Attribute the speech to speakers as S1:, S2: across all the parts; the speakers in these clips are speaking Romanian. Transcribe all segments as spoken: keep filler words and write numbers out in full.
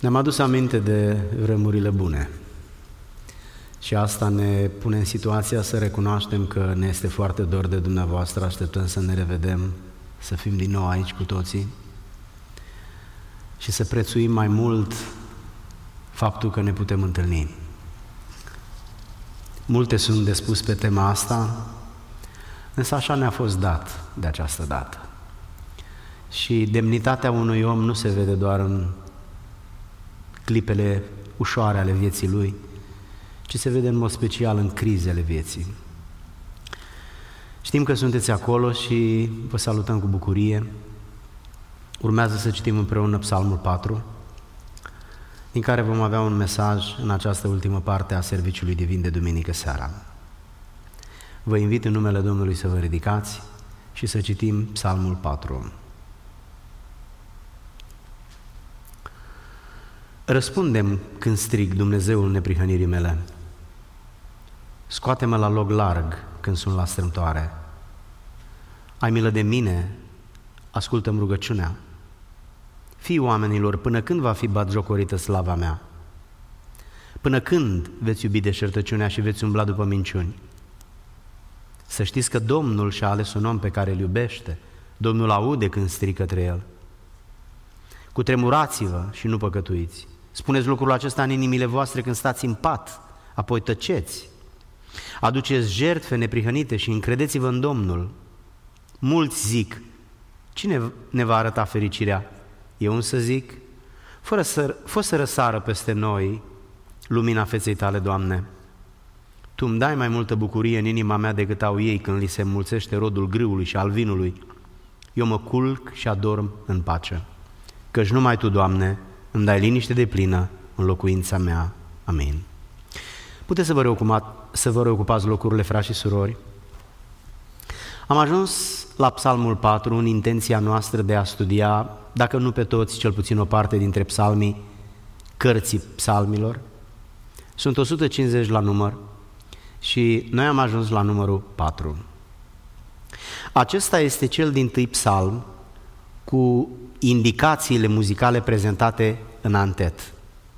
S1: Ne-am adus aminte de vremurile bune și asta ne pune în situația să recunoaștem că ne este foarte dor de dumneavoastră, așteptăm să ne revedem, să fim din nou aici cu toții și să prețuim mai mult faptul că ne putem întâlni. Multe sunt de spus pe tema asta, însă așa ne-a fost dat de această dată. Și demnitatea unui om nu se vede doar în clipele ușoare ale vieții lui, ci se vede în mod special în crizele vieții. Știm că sunteți acolo și vă salutăm cu bucurie. Urmează să citim împreună Psalmul patru, din care vom avea un mesaj în această ultimă parte a serviciului divin de duminică seara. Vă invit în numele Domnului să vă ridicați și să citim Psalmul patru. Răspundem când strig, Dumnezeul neprihănirii mele. Scoate-mă la loc larg când sunt la strâmtoare. Ai milă de mine, ascultă-mi rugăciunea. Fii oamenilor, până când va fi batjocorită slava mea? Până când veți iubi deșertăciunea și veți umbla după minciuni? Să știți că Domnul și-a ales un om pe care îl iubește. Domnul aude când strig către el. Cutremurați-vă și nu păcătuiți. Spuneți lucrul acesta în inimile voastre când stați în pat, apoi tăceți. Aduceți jertfe neprihănite și încredeți-vă în Domnul. Mulți zic, cine ne va arăta fericirea? Eu însă zic, fără să, fă să răsară peste noi lumina feței tale, Doamne. Tu îmi dai mai multă bucurie în inima mea decât au ei când li se înmulțește rodul grâului și al vinului. Eu mă culc și adorm în pace. Căci numai Tu, Doamne, îmi dai liniște deplină în locuința mea. Amin. Puteți să vă, reocupați, să vă reocupați locurile, frați și surori? Am ajuns la Psalmul patru în intenția noastră de a studia, dacă nu pe toți, cel puțin o parte dintre psalmii, cărții psalmilor. Sunt o sută cincizeci la număr și noi am ajuns la numărul patru. Acesta este cel dintâi psalm cu indicațiile muzicale prezentate în antet.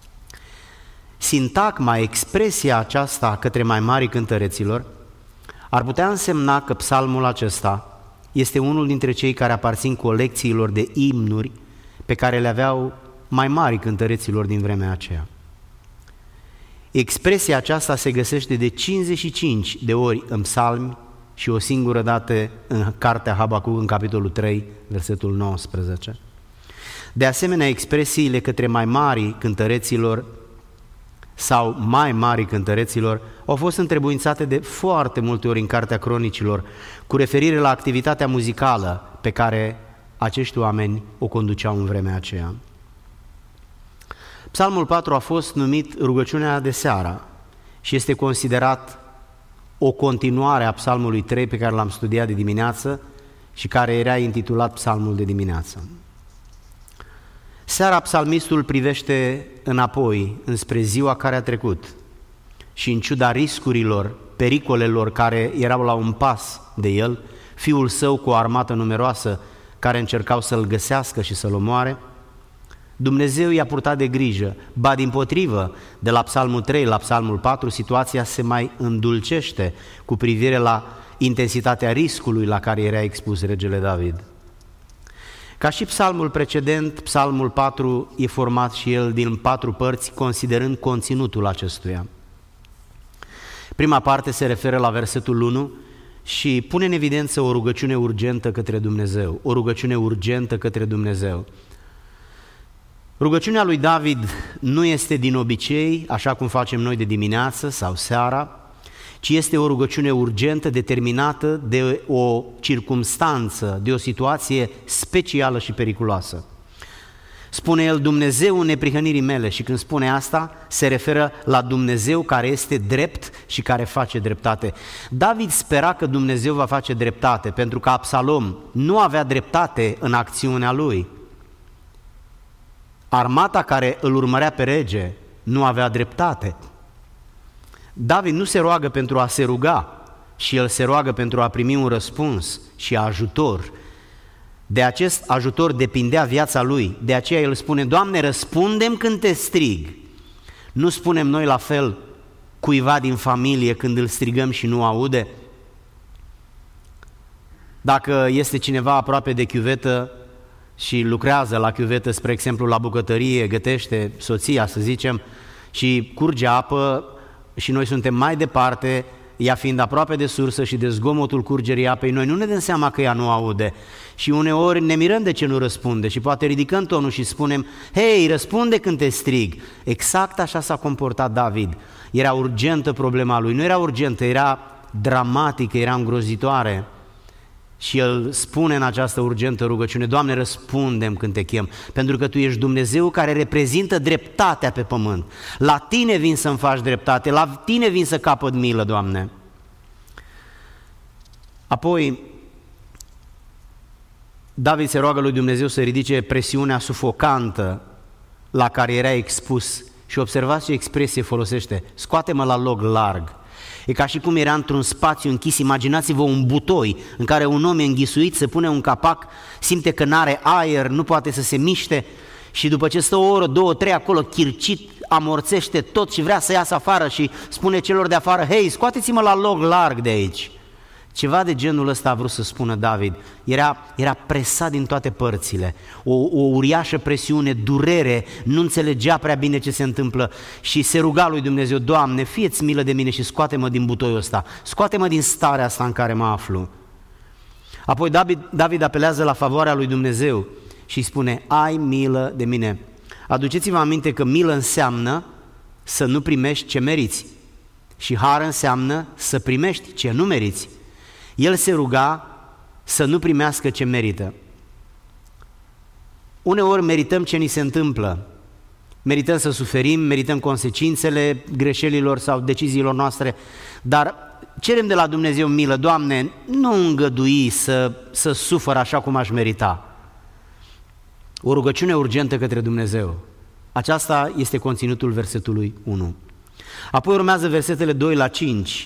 S1: Sintagma, expresia aceasta către mai mari cântăreților, ar putea însemna că psalmul acesta este unul dintre cei care aparțin colecțiilor de imnuri pe care le aveau mai mari cântăreților din vremea aceea. Expresia aceasta se găsește de cincizeci și cinci de ori în psalmi și o singură dată în cartea Habacuc, în capitolul trei, versetul nouăsprezece. De asemenea, expresiile către mai mari cântăreților sau mai mari cântăreților au fost întrebuințate de foarte multe ori în Cartea Cronicilor, cu referire la activitatea muzicală pe care acești oameni o conduceau în vremea aceea. Psalmul patru a fost numit rugăciunea de seară și este considerat o continuare a Psalmului trei pe care l-am studiat de dimineață și care era intitulat Psalmul de dimineață. Seara psalmistul privește înapoi, înspre ziua care a trecut și în ciuda riscurilor, pericolelor care erau la un pas de el, fiul său cu o armată numeroasă care încercau să-l găsească și să-l omoare, Dumnezeu i-a purtat de grijă, ba dimpotrivă, de la Psalmul trei la Psalmul patru, situația se mai îndulcește cu privire la intensitatea riscului la care era expus regele David. Ca și psalmul precedent, Psalmul patru e format și el din patru părți, considerând conținutul acestuia. Prima parte se referă la versetul unu și pune în evidență o rugăciune urgentă către Dumnezeu, o rugăciune urgentă către Dumnezeu. Rugăciunea lui David nu este din obicei, așa cum facem noi de dimineață sau seara, ci este o rugăciune urgentă, determinată de o circumstanță, de o situație specială și periculoasă. Spune el, Dumnezeu în neprihănirii mele, și când spune asta, se referă la Dumnezeu care este drept și care face dreptate. David spera că Dumnezeu va face dreptate, pentru că Absalom nu avea dreptate în acțiunea lui. Armata care îl urmărea pe rege nu avea dreptate. David nu se roagă pentru a se ruga, și el se roagă pentru a primi un răspuns și ajutor. De acest ajutor depindea viața lui, de aceea el spune, Doamne, răspundem când te strig. Nu spunem noi la fel cuiva din familie când îl strigăm și nu aude? Dacă este cineva aproape de chiuvetă și lucrează la chiuvetă, spre exemplu la bucătărie, gătește soția, să zicem, și curge apă și noi suntem mai departe, ea fiind aproape de sursă și de zgomotul curgerii apei, noi nu ne dăm seama că ea nu aude și uneori ne mirăm de ce nu răspunde și poate ridicăm tonul și spunem, hei, răspunde când te strig. Exact așa s-a comportat David. Era urgentă problema lui, nu era urgentă, era dramatică, era îngrozitoare. Și el spune în această urgentă rugăciune, Doamne, răspundem când te chem, pentru că Tu ești Dumnezeu care reprezintă dreptatea pe pământ. La Tine vin să-mi faci dreptate, la Tine vin să capăt milă, Doamne. Apoi, David se roagă lui Dumnezeu să ridice presiunea sufocantă la care era expus. Și observați ce expresie folosește, scoate-mă la loc larg. E ca și cum era într-un spațiu închis, imaginați-vă un butoi în care un om e înghisuit, se pune un capac, simte că n-are aer, nu poate să se miște și după ce stă o oră, două, trei acolo chircit, amorțește tot și vrea să iasă afară și spune celor de afară, hei, scoateți-mă la loc larg de aici. Ceva de genul ăsta a vrut să spună David, era, era presat din toate părțile, o, o uriașă presiune, durere, nu înțelegea prea bine ce se întâmplă și se ruga lui Dumnezeu, Doamne, fie-ți milă de mine și scoate-mă din butoiul ăsta, scoate-mă din starea asta în care mă aflu. Apoi David, David apelează la favoarea lui Dumnezeu și îi spune, ai milă de mine. Aduceți-vă aminte că milă înseamnă să nu primești ce meriți și har înseamnă să primești ce nu meriți. El se ruga să nu primească ce merită. Uneori merităm ce ni se întâmplă, merităm să suferim, merităm consecințele greșelilor sau deciziilor noastre, dar cerem de la Dumnezeu milă, Doamne, nu îngădui să, să sufăr așa cum aș merita. O rugăciune urgentă către Dumnezeu. Aceasta este conținutul versetului unu. Apoi urmează versetele doi la cinci.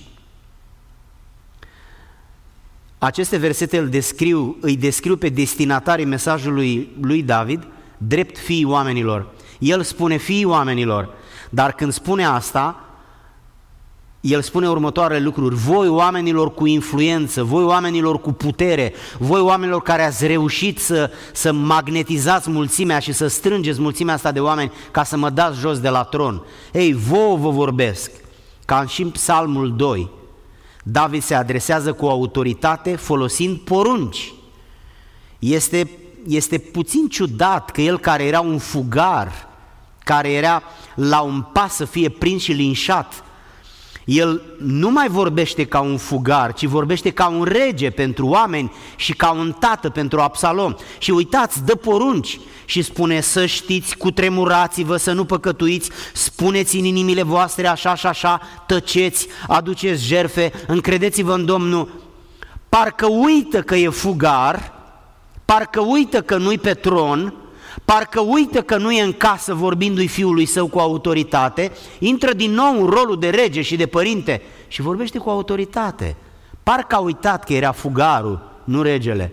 S1: Aceste versete îl descriu, îi descriu pe destinatarii mesajului lui David drept fiii oamenilor. El spune fiii oamenilor, dar când spune asta, el spune următoarele lucruri, voi oamenilor cu influență, voi oamenilor cu putere, voi oamenilor care ați reușit să, să magnetizați mulțimea și să strângeți mulțimea asta de oameni ca să mă dați jos de la tron. Ei, vouă vă vorbesc, ca și în Psalmul doi. David se adresează cu autoritate folosind porunci. Este, este puțin ciudat că el care era un fugar, care era la un pas să fie prins și linșat, el nu mai vorbește ca un fugar, ci vorbește ca un rege pentru oameni și ca un tată pentru Absalom. Și uitați, dă porunci și spune să știți, cutremurați-vă, să nu păcătuiți, spuneți în inimile voastre așa și așa, tăceți, aduceți jertfe, încredeți-vă în Domnul. Parcă uită că e fugar, parcă uită că nu-i pe tron, parcă uită că nu e în casă vorbindu-i fiului său cu autoritate, intră din nou în rolul de rege și de părinte și vorbește cu autoritate. Parcă a uitat că era fugarul, nu regele.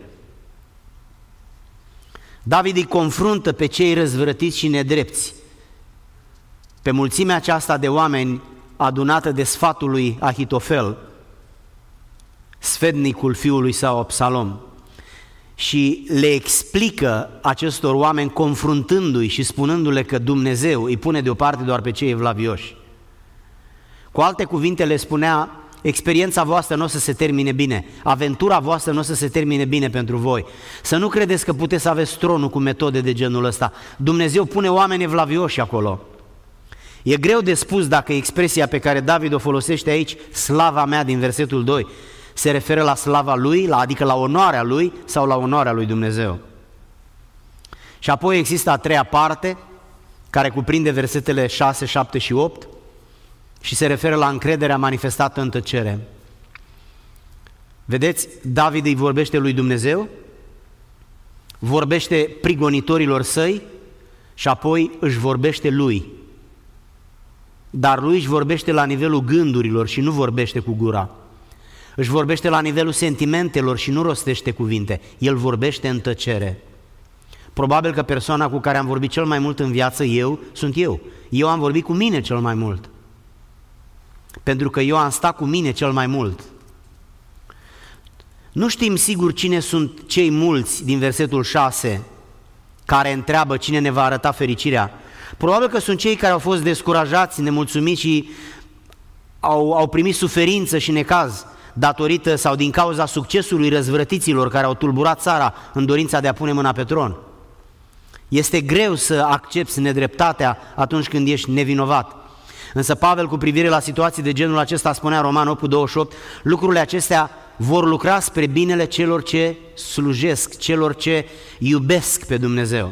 S1: David îi confruntă pe cei răzvrătiți și nedrepți, pe mulțimea aceasta de oameni adunată de sfatul lui Ahitofel, sfetnicul fiului său Absalom, și le explică acestor oameni confruntându-i și spunându-le că Dumnezeu îi pune deoparte doar pe cei evlavioși. Cu alte cuvinte le spunea, experiența voastră nu o să se termine bine, aventura voastră nu o să se termine bine pentru voi. Să nu credeți că puteți să aveți tronul cu metode de genul ăsta. Dumnezeu pune oameni evlavioși acolo. E greu de spus dacă expresia pe care David o folosește aici, slava mea din versetul doi, se referă la slava lui, adică la onoarea lui sau la onoarea lui Dumnezeu. Și apoi există a treia parte, care cuprinde versetele șase, șapte și opt și se referă la încrederea manifestată în tăcere. Vedeți, David îi vorbește lui Dumnezeu, vorbește prigonitorilor săi și apoi își vorbește lui. Dar lui își vorbește la nivelul gândurilor și nu vorbește cu gura. Își vorbește la nivelul sentimentelor și nu rostește cuvinte. El vorbește în tăcere. Probabil că persoana cu care am vorbit cel mai mult în viață eu sunt eu. Eu am vorbit cu mine cel mai mult. Pentru că eu am stat cu mine cel mai mult. Nu știm sigur cine sunt cei mulți din versetul șase care întreabă cine ne va arăta fericirea. Probabil că sunt cei care au fost descurajați, nemulțumiți și au, au primit suferință și necaz datorită sau din cauza succesului răzvrătiților care au tulburat țara în dorința de a pune mâna pe tron. Este greu să accepți nedreptatea atunci când ești nevinovat. Însă Pavel, cu privire la situații de genul acesta, spunea Roman opt, douăzeci și opt, lucrurile acestea vor lucra spre binele celor ce slujesc, celor ce iubesc pe Dumnezeu.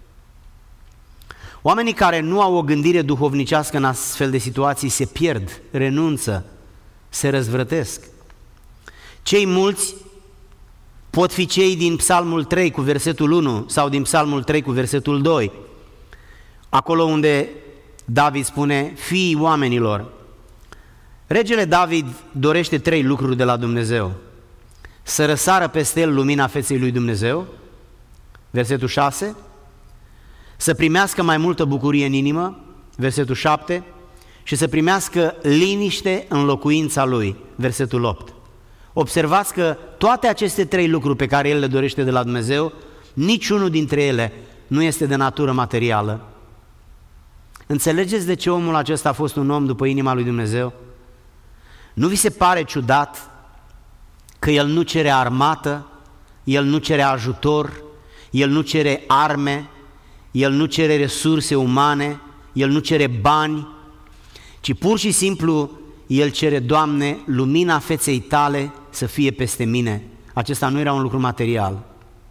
S1: Oamenii care nu au o gândire duhovnicească în astfel de situații se pierd, renunță, se răzvrătesc. Cei mulți pot fi cei din Psalmul trei cu versetul unu sau din Psalmul trei cu versetul doi, acolo unde David spune, fiii oamenilor. Regele David dorește trei lucruri de la Dumnezeu. Să răsară peste el lumina feței lui Dumnezeu, versetul șase, să primească mai multă bucurie în inimă, versetul șapte, și să primească liniște în locuința lui, versetul opt. Observați că toate aceste trei lucruri pe care el le dorește de la Dumnezeu, niciunul dintre ele nu este de natură materială. Înțelegeți de ce omul acesta a fost un om după inima lui Dumnezeu? Nu vi se pare ciudat că el nu cere armată, el nu cere ajutor, el nu cere arme, el nu cere resurse umane, el nu cere bani, ci pur și simplu el cere, Doamne, lumina feței tale să fie peste mine. Acesta nu era un lucru material.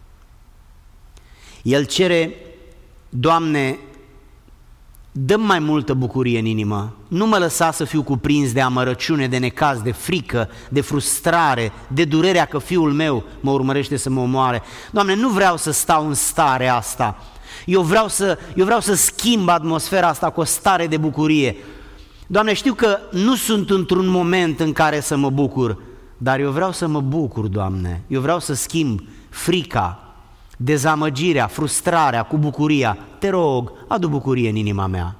S1: El cere, Doamne, dă-mi mai multă bucurie în inimă, nu mă lăsa să fiu cuprins de amărăciune, de necaz, de frică, de frustrare, de durerea că fiul meu mă urmărește să mă omoare. Doamne, nu vreau să stau în starea asta, eu vreau să, eu vreau să schimb atmosfera asta cu o stare de bucurie. Doamne, știu că nu sunt într-un moment în care să mă bucur, dar eu vreau să mă bucur, Doamne, eu vreau să schimb frica, dezamăgirea, frustrarea cu bucuria. Te rog, adu bucurie în inima mea.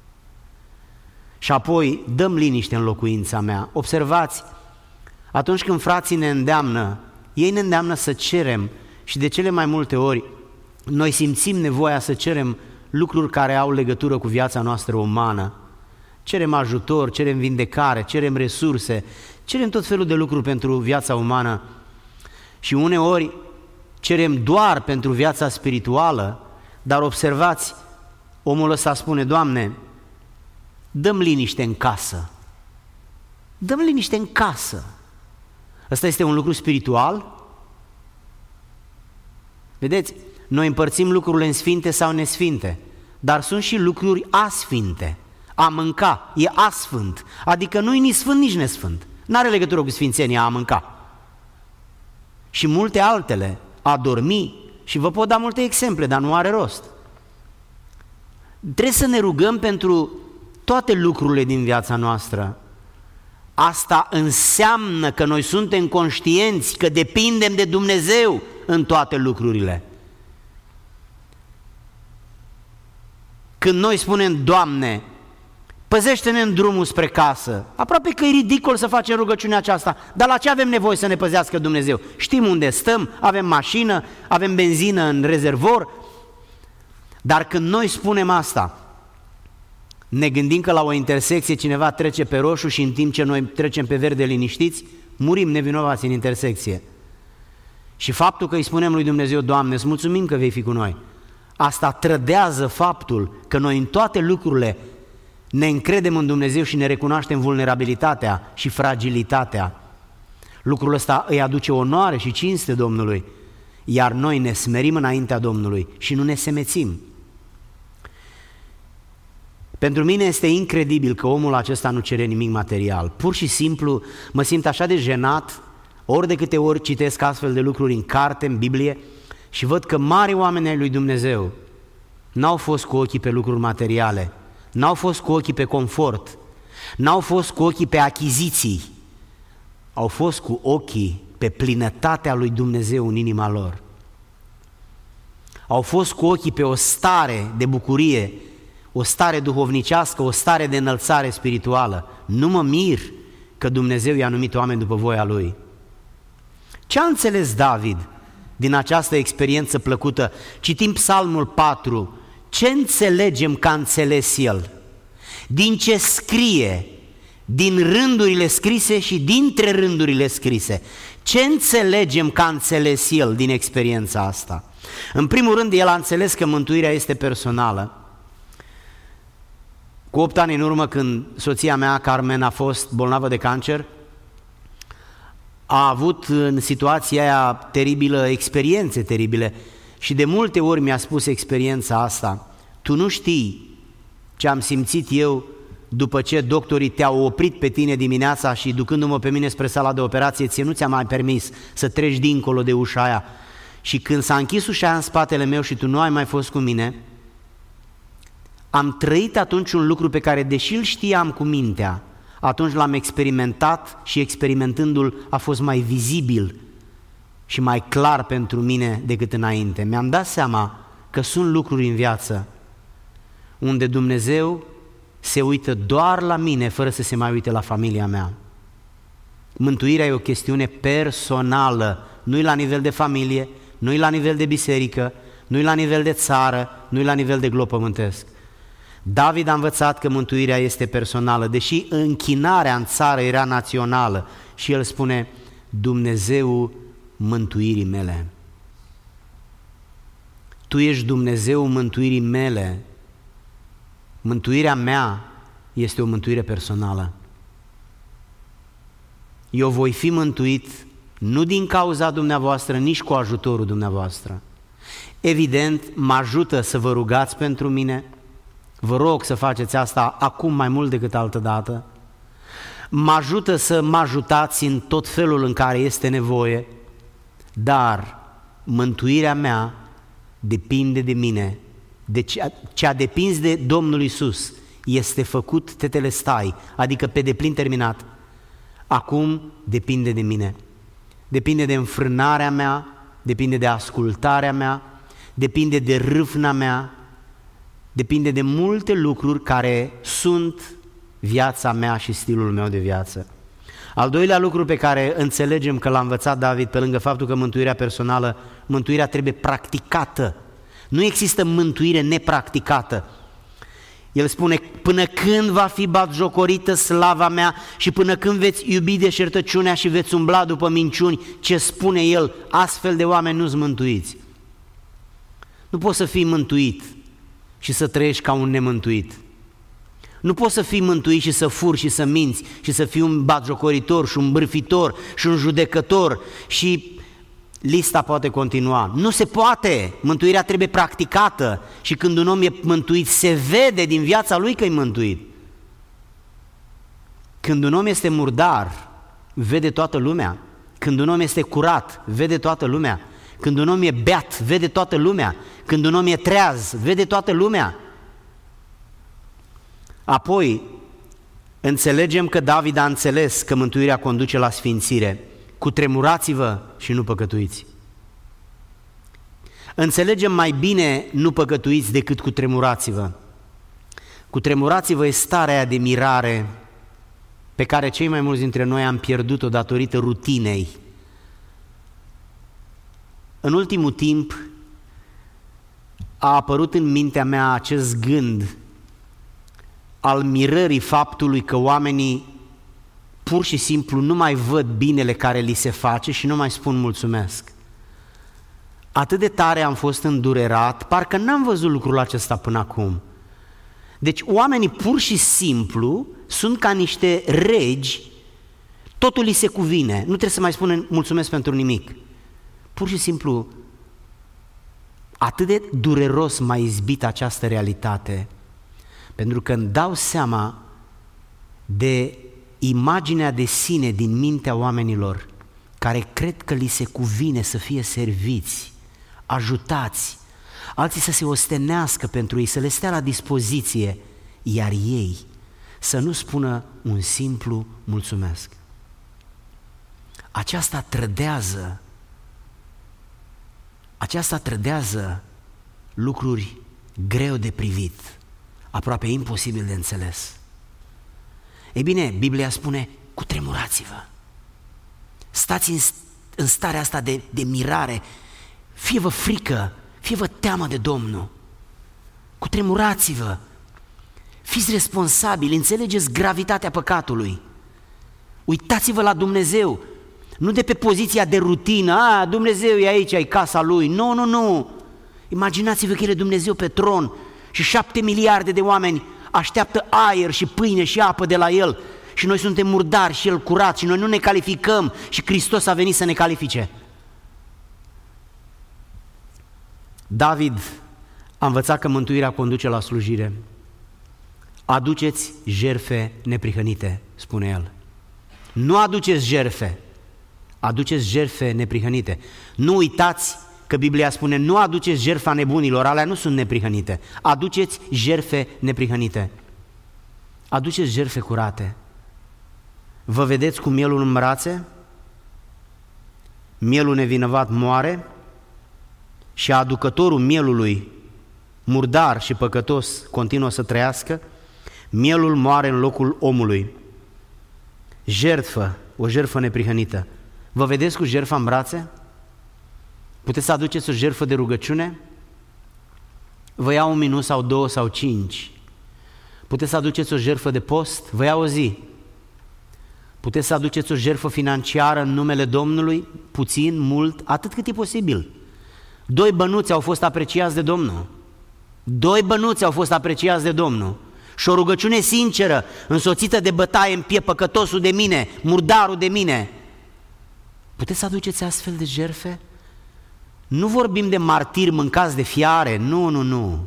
S1: Și apoi dăm liniște în locuința mea. Observați, atunci când frații ne îndeamnă, ei ne îndeamnă să cerem și de cele mai multe ori noi simțim nevoia să cerem lucruri care au legătură cu viața noastră umană. Cerem ajutor, cerem vindecare, cerem resurse, cerem tot felul de lucruri pentru viața umană și uneori cerem doar pentru viața spirituală, dar observați, omul ăsta spune, Doamne, dă-mi liniște în casă, dă-mi liniște în casă. Ăsta este un lucru spiritual? Vedeți, noi împărțim lucrurile în sfinte sau nesfinte, dar sunt și lucruri asfinte. A mânca e asfânt, adică nu e nici sfânt, nici nesfânt. N-are legătură cu sfințenia a mânca. Și multe altele, a dormi, și vă pot da multe exemple, dar nu are rost. Trebuie să ne rugăm pentru toate lucrurile din viața noastră. Asta înseamnă că noi suntem conștienți că depindem de Dumnezeu în toate lucrurile. Când noi spunem, Doamne, păzește-ne în drumul spre casă, aproape că e ridicol să facem rugăciunea aceasta, dar la ce avem nevoie să ne păzească Dumnezeu? Știm unde stăm, avem mașină, avem benzină în rezervor, dar când noi spunem asta, ne gândim că la o intersecție cineva trece pe roșu și în timp ce noi trecem pe verde liniștiți, murim nevinovați în intersecție. Și faptul că îi spunem lui Dumnezeu, Doamne, îți mulțumim că vei fi cu noi, asta trădează faptul că noi în toate lucrurile ne încredem în Dumnezeu și ne recunoaștem vulnerabilitatea și fragilitatea. Lucrul ăsta îi aduce onoare și cinste Domnului, iar noi ne smerim înaintea Domnului și nu ne semețim. Pentru mine este incredibil că omul acesta nu cere nimic material. Pur și simplu mă simt așa de jenat ori de câte ori citesc astfel de lucruri în carte, în Biblie, și văd că mari oameni ai lui Dumnezeu n-au fost cu ochii pe lucruri materiale, n-au fost cu ochii pe confort, n-au fost cu ochii pe achiziții, au fost cu ochii pe plinătatea lui Dumnezeu în inima lor. Au fost cu ochii pe o stare de bucurie, o stare duhovnicească, o stare de înălțare spirituală. Nu mă mir că Dumnezeu i-a numit oameni după voia Lui. Ce a înțeles David din această experiență plăcută? Citim Psalmul patru. Ce înțelegem că a înțeles el? Din ce scrie, din rândurile scrise și dintre rândurile scrise. Ce înțelegem că a înțeles el din experiența asta? În primul rând, el a înțeles că mântuirea este personală. Cu opt ani în urmă, când soția mea, Carmen, a fost bolnavă de cancer, a avut în situația aia teribilă, experiențe teribile, și de multe ori mi-a spus experiența asta: tu nu știi ce am simțit eu după ce doctorii te-au oprit pe tine dimineața și ducându-mă pe mine spre sala de operație, ție nu ți-a mai permis să treci dincolo de ușa aia. Și când s-a închis ușa aia în spatele meu și tu nu ai mai fost cu mine, am trăit atunci un lucru pe care, deși îl știam cu mintea, atunci l-am experimentat și experimentându-l a fost mai vizibil și mai clar pentru mine decât înainte. Mi-am dat seama că sunt lucruri în viață unde Dumnezeu se uită doar la mine fără să se mai uite la familia mea. Mântuirea e o chestiune personală, nu-i la nivel de familie, nu-i la nivel de biserică, nu-i la nivel de țară, nu-i la nivel de glob pământesc. David a învățat că mântuirea este personală, deși închinarea în țară era națională, și el spune: Dumnezeu mântuirii mele. Tu ești Dumnezeu mântuirii mele. Mântuirea mea este o mântuire personală. Eu voi fi mântuit nu din cauza dumneavoastră, nici cu ajutorul dumneavoastră. Evident, mă ajută să vă rugați pentru mine. Vă rog să faceți asta acum mai mult decât altă dată. Mă ajută să mă ajutați în tot felul în care este nevoie, dar mântuirea mea depinde de mine. De ce, ce a depins de Domnul Iisus este făcut tetelestai, adică pe deplin terminat. Acum depinde de mine. Depinde de înfrânarea mea, depinde de ascultarea mea, depinde de râvna mea, depinde de multe lucruri care sunt viața mea și stilul meu de viață. Al doilea lucru pe care înțelegem că l-a învățat David, pe lângă faptul că mântuirea personală, mântuirea trebuie practicată. Nu există mântuire nepracticată. El spune: până când va fi batjocorită slava mea și până când veți iubi deșertăciunea și veți umbla după minciuni, ce spune el, astfel de oameni nu-s mântuiți. Nu poți să fii mântuit și să trăiești ca un nemântuit. Nu poți să fii mântuit și să furi și să minți și să fii un batjocoritor și un bârfitor și un judecător și lista poate continua. Nu se poate! Mântuirea trebuie practicată și când un om e mântuit, se vede din viața lui că e mântuit. Când un om este murdar, vede toată lumea. Când un om este curat, vede toată lumea. Când un om e beat, vede toată lumea. Când un om e treaz, vede toată lumea. Apoi, înțelegem că David a înțeles că mântuirea conduce la sfințire. Cutremurați-vă și nu păcătuiți. Înțelegem mai bine nu păcătuiți decât cutremurați-vă. Cutremurați-vă e starea aia de mirare pe care cei mai mulți dintre noi am pierdut-o datorită rutinei. În ultimul timp a apărut în mintea mea acest gând al mirării faptului că oamenii pur și simplu nu mai văd binele care li se face și nu mai spun mulțumesc. Atât de tare am fost îndurerat, parcă n-am văzut lucrul acesta până acum. Deci oamenii pur și simplu sunt ca niște regi, totul li se cuvine, nu trebuie să mai spună mulțumesc pentru nimic. Pur și simplu, atât de dureros m-a izbit această realitate, pentru că îmi dau seama de imaginea de sine din mintea oamenilor care cred că li se cuvine să fie serviți, ajutați, alții să se ostenească pentru ei, să le stea la dispoziție, iar ei să nu spună un simplu mulțumesc. aceasta trădează, aceasta trădează lucruri greu de privit, aproape imposibil de înțeles. Ei bine, Biblia spune, cutremurați-vă, stați în, în starea asta de, de mirare, fie-vă frică, fie-vă teamă de Domnul, cutremurați-vă, fiți responsabili, înțelegeți gravitatea păcatului, uitați-vă la Dumnezeu, nu de pe poziția de rutină, a, Dumnezeu e aici, e casa Lui, nu, nu, nu, imaginați-vă că El e Dumnezeu pe tron și șapte miliarde de oameni așteaptă aer și pâine și apă de la El și noi suntem murdari și El curat și noi nu ne calificăm și Hristos a venit să ne califice. David a învățat că mântuirea conduce la slujire. Aduceți jertfe neprihănite, spune el. Nu aduceți jertfe, aduceți jertfe neprihănite. Nu uitați că Biblia spune, nu aduceți jertfa nebunilor, alea nu sunt neprihănite. Aduceți jertfe neprihănite. Aduceți jertfe curate. Vă vedeți cu mielul în brațe? Mielul nevinovat moare și aducătorul mielului, murdar și păcătos, continuă să trăiască. Mielul moare în locul omului. Jertfă, o jertfă neprihănită. Vă vedeți cu jertfa în brațe? Puteți să aduceți o jertfă de rugăciune? Vă ia un minut sau două sau cinci. Puteți să aduceți o jertfă de post? Vă ia o zi. Puteți să aduceți o jertfă financiară în numele Domnului? Puțin, mult, atât cât e posibil. Doi bănuți au fost apreciați de Domnul. Doi bănuți au fost apreciați de Domnul. Și o rugăciune sinceră, însoțită de bătaie în pie, păcătosul de mine, murdarul de mine. Puteți să aduceți astfel de jertfe? Nu vorbim de martiri mâncați de fiare, nu, nu, nu.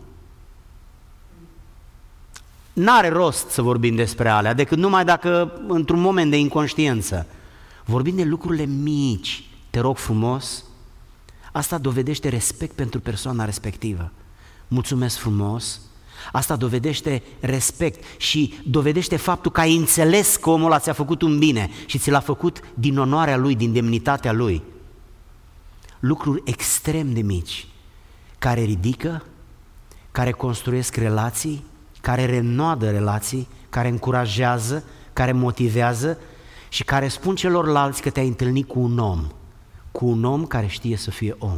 S1: N-are rost să vorbim despre alea, decât numai dacă într-un moment de inconștiență. Vorbim de lucrurile mici, te rog frumos, asta dovedește respect pentru persoana respectivă. Mulțumesc frumos, asta dovedește respect și dovedește faptul că ai înțeles că omul ăla ți-a făcut un bine și ți l-a făcut din onoarea lui, din demnitatea lui. Lucruri extrem de mici, care ridică, care construiesc relații, care renoadă relații, care încurajează, care motivează și care spun celorlalți că te-ai întâlnit cu un om, cu un om care știe să fie om.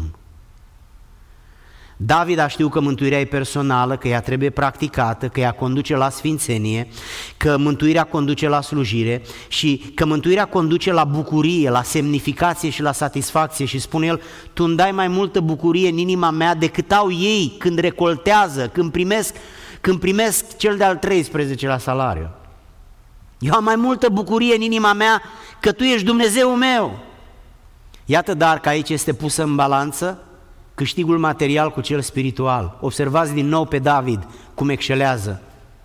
S1: David a știut că mântuirea e personală, că ea trebuie practicată, că ea conduce la sfințenie, că mântuirea conduce la slujire și că mântuirea conduce la bucurie, la semnificație și la satisfacție și spune el, tu îmi dai mai multă bucurie în inima mea decât au ei când recoltează, când primesc, când primesc cel de-al treisprezecelea salariu. Eu am mai multă bucurie în inima mea că tu ești Dumnezeul meu. Iată dar că aici este pusă în balanță câștigul material cu cel spiritual. Observați din nou pe David cum excelează.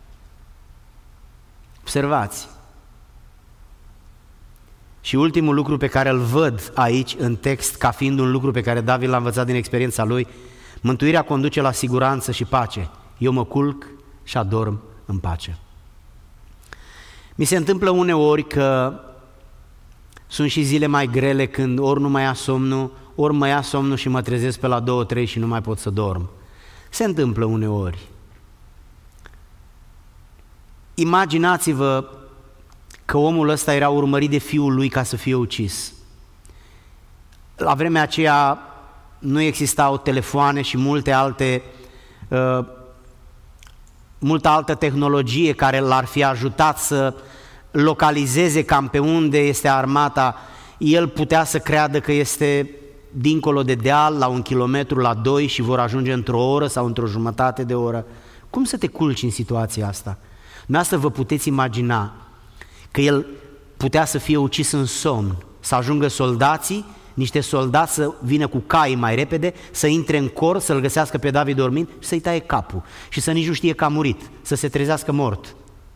S1: Observați. Și ultimul lucru pe care îl văd aici în text, ca fiind un lucru pe care David l-a învățat din experiența lui, mântuirea conduce la siguranță și pace. Eu mă culc și adorm în pace. Mi se întâmplă uneori că sunt și zile mai grele când ori nu mai ia somnul, ori mă ia somnul și mă trezesc pe la două, trei și nu mai pot să dorm. Se întâmplă uneori. Imaginați-vă că omul ăsta era urmărit de fiul lui ca să fie ucis. La vremea aceea nu existau telefoane și multe alte, uh, multă altă tehnologie care l-ar fi ajutat să localizeze cam pe unde este armata. El putea să creadă că este dincolo de deal, la un kilometru, la doi și vor ajunge într-o oră sau într-o jumătate de oră. Cum să te culci în situația asta? Dumneavoastră vă puteți imagina că el putea să fie ucis în somn, să ajungă soldații, niște soldați să vină cu cai mai repede, să intre în cor, să-l găsească pe David dormind și să-i taie capul și să nici nu știe că a murit, să se trezească mort.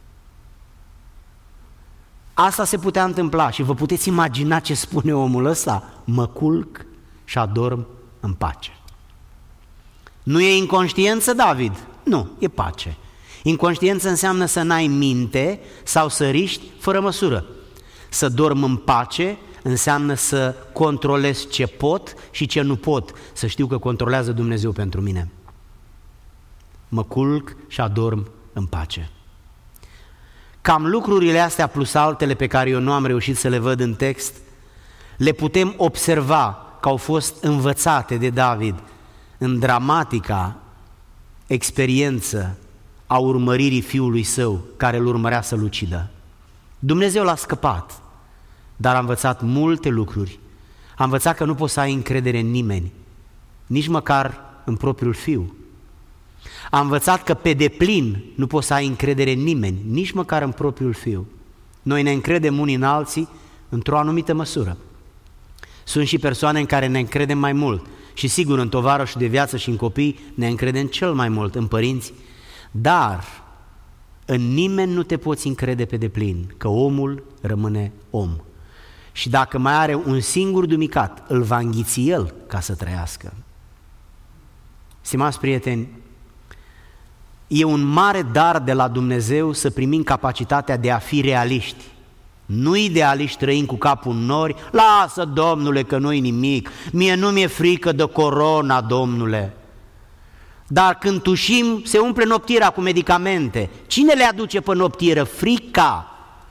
S1: Asta se putea întâmpla și vă puteți imagina ce spune omul ăsta? Mă culc și adorm în pace. Nu e inconștiență, David? Nu, e pace. Inconștiență înseamnă să n-ai minte sau să riști fără măsură. Să dorm în pace, înseamnă să controlez ce pot și ce nu pot, să știu că controlează Dumnezeu pentru mine. Mă culc și adorm în pace. Cam lucrurile astea plus altele pe care eu nu am reușit să le văd în text, le putem observa că au fost învățate de David în dramatica experiență a urmăririi fiului său care îl urmărea să-l ucidă. Dumnezeu l-a scăpat, dar a învățat multe lucruri. A învățat că nu poți să ai încredere în nimeni, nici măcar în propriul fiu. A învățat că pe deplin nu poți să ai încredere în nimeni, nici măcar în propriul fiu. Noi ne încredem unii în alții într-o anumită măsură. Sunt și persoane în care ne încredem mai mult și sigur în tovarăși de viață și în copii ne încredem cel mai mult, în părinți, dar în nimeni nu te poți încrede pe deplin, că omul rămâne om. Și dacă mai are un singur dumicat, îl va înghiți el ca să trăiască. Stimați prieteni, e un mare dar de la Dumnezeu să primim capacitatea de a fi realiști. Nu idealiști trăind cu capul în nori, lasă, Domnule, că nu-i nimic, mie nu mi-e frică de corona, Domnule. Dar când tușim, se umple noptiera cu medicamente. Cine le aduce pe noptieră? Frica.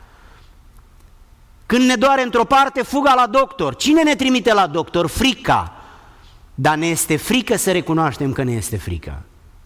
S1: Când ne doare într-o parte, fuga la doctor. Cine ne trimite la doctor? Frica. Dar ne este frică să recunoaștem că ne este frică.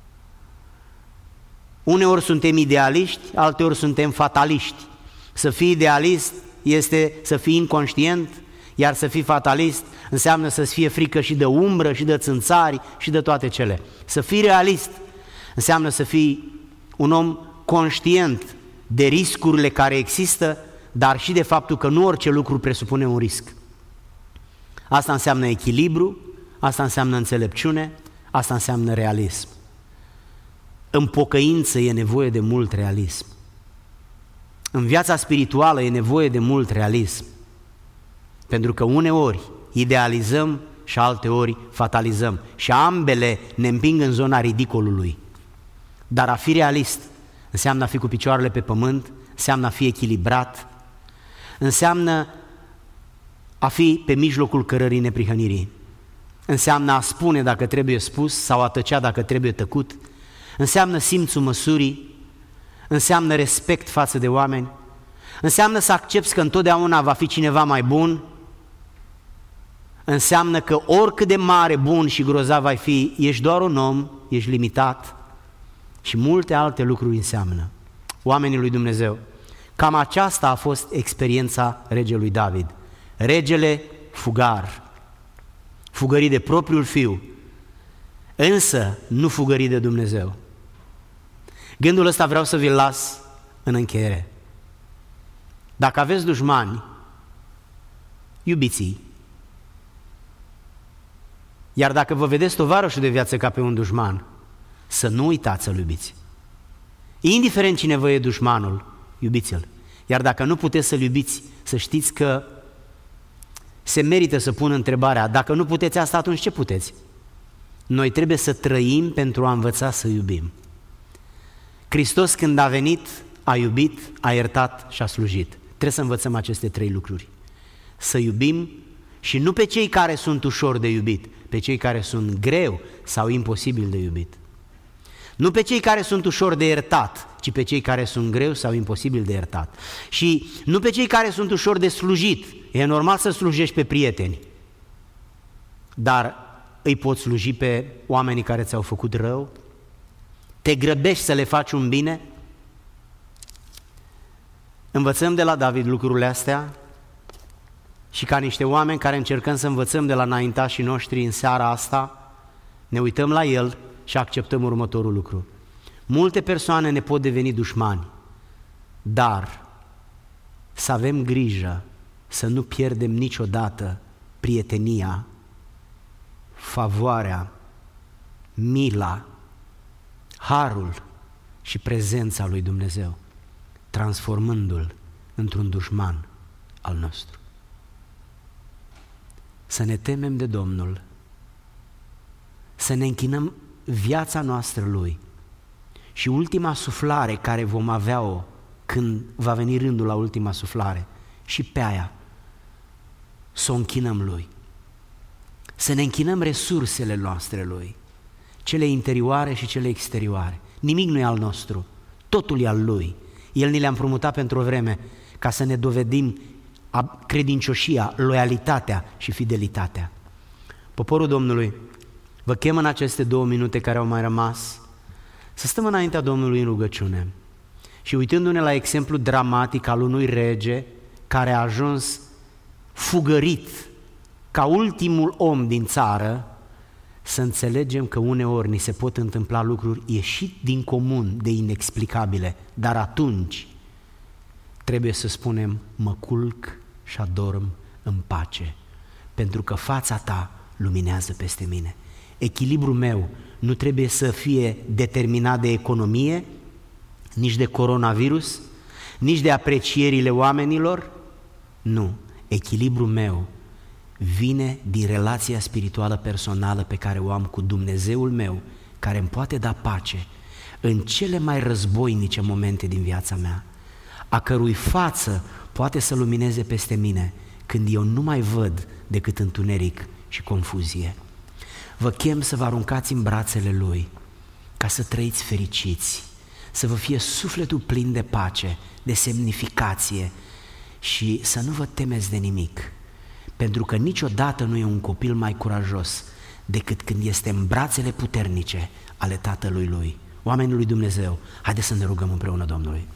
S1: Uneori suntem idealiști, alteori suntem fataliști. Să fii idealist este să fii inconștient, iar să fii fatalist înseamnă să-ți fie frică și de umbră, și de țânțari, și de toate cele. Să fii realist înseamnă să fii un om conștient de riscurile care există, dar și de faptul că nu orice lucru presupune un risc. Asta înseamnă echilibru, asta înseamnă înțelepciune, asta înseamnă realism. În pocăință e nevoie de mult realism. În viața spirituală e nevoie de mult realism, pentru că uneori idealizăm și alteori fatalizăm și ambele ne împing în zona ridicolului. Dar a fi realist înseamnă a fi cu picioarele pe pământ, înseamnă a fi echilibrat, înseamnă a fi pe mijlocul cărării neprihănirii, înseamnă a spune dacă trebuie spus sau a tăcea dacă trebuie tăcut, înseamnă simțul măsurii, înseamnă respect față de oameni, înseamnă să accepți că întotdeauna va fi cineva mai bun, înseamnă că oricât de mare, bun și grozav ai fi, ești doar un om, ești limitat și multe alte lucruri înseamnă. Oamenii lui Dumnezeu, cam aceasta a fost experiența regelui David. Regele fugar, fugărit de propriul fiu, însă nu fugărit de Dumnezeu. Gândul ăsta vreau să vi-l las în încheiere. Dacă aveți dușmani, iubiți-i. Iar dacă vă vedeți tovarășul de viață ca pe un dușman, să nu uitați să-l iubiți. Indiferent cine vă e dușmanul, iubiți-l. Iar dacă nu puteți să-l iubiți, să știți că se merită să pun întrebarea, dacă nu puteți asta, atunci ce puteți? Noi trebuie să trăim pentru a învăța să iubim. Hristos când a venit, a iubit, a iertat și a slujit. Trebuie să învățăm aceste trei lucruri. Să iubim și nu pe cei care sunt ușor de iubit, pe cei care sunt greu sau imposibil de iubit. Nu pe cei care sunt ușor de iertat, ci pe cei care sunt greu sau imposibil de iertat. Și nu pe cei care sunt ușor de slujit. E normal să slujești pe prieteni, dar îi poți sluji pe oamenii care ți-au făcut rău? Te grăbești să le faci un bine? Învățăm de la David lucrurile astea și ca niște oameni care încercăm să învățăm de la înaintașii noștri în seara asta, ne uităm la el și acceptăm următorul lucru. Multe persoane ne pot deveni dușmani, dar să avem grijă să nu pierdem niciodată prietenia, favoarea, mila, harul și prezența lui Dumnezeu, transformându-l într-un dușman al nostru. Să ne temem de Domnul, să ne închinăm viața noastră Lui și ultima suflare care vom avea-o când va veni rândul la ultima suflare, și pe aia să o închinăm Lui. Să ne închinăm resursele noastre Lui, cele interioare și cele exterioare. Nimic nu e al nostru, totul e al Lui. El ni le-a împrumutat pentru o vreme ca să ne dovedim credincioșia, loialitatea și fidelitatea. Poporul Domnului, vă chem în aceste două minute care au mai rămas să stăm înaintea Domnului în rugăciune și uitându-ne la exemplu dramatic al unui rege care a ajuns fugărit ca ultimul om din țară, să înțelegem că uneori ni se pot întâmpla lucruri ieșit din comun de inexplicabile, dar atunci trebuie să spunem: mă culc și adorm în pace, pentru că fața ta luminează peste mine. Echilibrul meu nu trebuie să fie determinat de economie, nici de coronavirus, nici de aprecierile oamenilor. Nu, echilibrul meu vine din relația spirituală personală pe care o am cu Dumnezeul meu, care îmi poate da pace în cele mai războinice momente din viața mea, a cărui față poate să lumineze peste mine când eu nu mai văd decât întuneric și confuzie. Vă chem să vă aruncați în brațele Lui ca să trăiți fericiți, să vă fie sufletul plin de pace, de semnificație și să nu vă temeți de nimic, pentru că niciodată nu e un copil mai curajos decât când este în brațele puternice ale Tatălui Lui. Oamenii lui Dumnezeu, haideți să ne rugăm împreună Domnului.